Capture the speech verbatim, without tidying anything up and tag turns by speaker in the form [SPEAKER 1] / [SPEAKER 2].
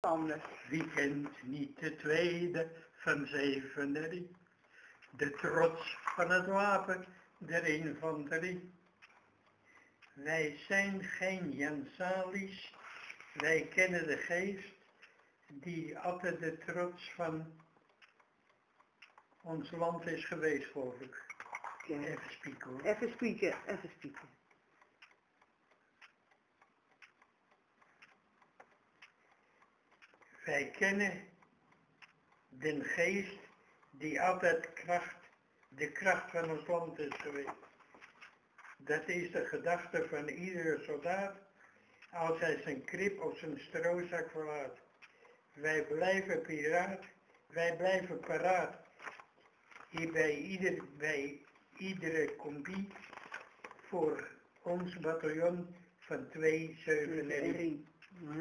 [SPEAKER 1] Anders.
[SPEAKER 2] Wie kent niet de tweede van zeven, de trots van het wapen der infanterie. Wij zijn geen Jan Salis, wij kennen de geest die altijd de trots van ons land is geweest, geloof ik.
[SPEAKER 1] Ja.
[SPEAKER 2] Even spieken hoor.
[SPEAKER 1] Even spieken, even spieken.
[SPEAKER 2] Wij kennen de geest die altijd kracht, de kracht van ons land is geweest. Dat is de gedachte van iedere soldaat als hij zijn krib of zijn stroozak verlaat. Wij blijven piraat, wij blijven paraat. Hier bij, ieder, bij iedere combi voor ons bataljon van twee zeven.